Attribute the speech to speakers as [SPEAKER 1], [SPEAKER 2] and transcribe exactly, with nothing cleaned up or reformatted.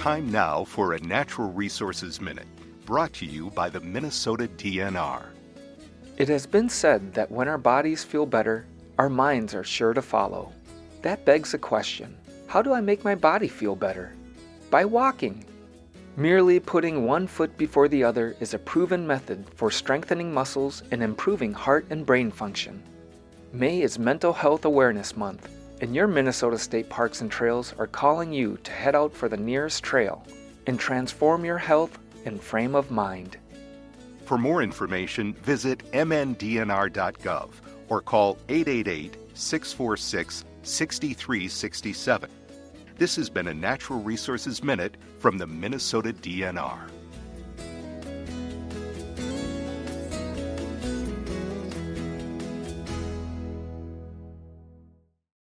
[SPEAKER 1] Time now for a Natural Resources Minute, brought to you by the Minnesota D N R.
[SPEAKER 2] It has been said that when our bodies feel better, our minds are sure to follow. That begs the question, how do I make my body feel better? By walking. Merely putting one foot before the other is a proven method for strengthening muscles and improving heart and brain function. May is Mental Health Awareness Month, and your Minnesota State Parks and Trails are calling you to head out for the nearest trail and transform your health and frame of mind.
[SPEAKER 1] For more information, visit m n d n r dot gov or call eight eight eight, six four six, six three six seven. This has been a Natural Resources Minute from the Minnesota D N R.